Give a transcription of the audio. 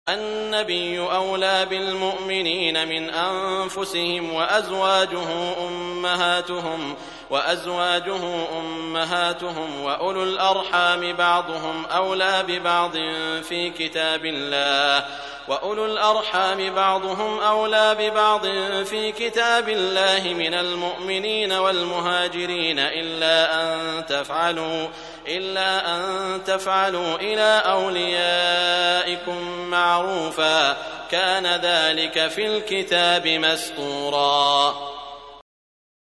النبي أولى بالمؤمنين من أنفسهم وأزواجه أمهاتهم وأولو الأرحام بعضهم أولى ببعض في كتاب الله من المؤمنين والمهاجرين إلا أن تفعلوا إلى أوليائكم معروفا كان ذلك في الكتاب مسطورا.